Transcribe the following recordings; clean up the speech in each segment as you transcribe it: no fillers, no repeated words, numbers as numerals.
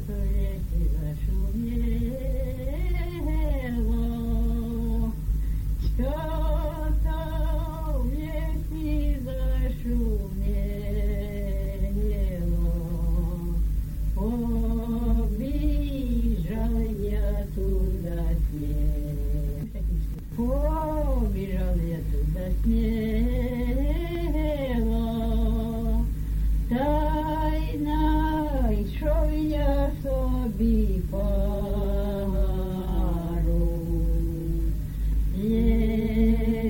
то веки зашумело, что-то в лесе зашумело. Побежал я туда смело, побежал я туда смело, тайно йшов я собі пару. Є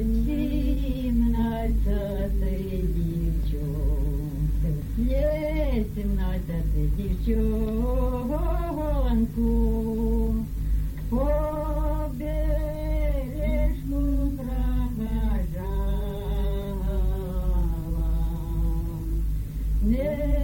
17 дівчонку, є 17 дівчонку, по бережку проходила. Не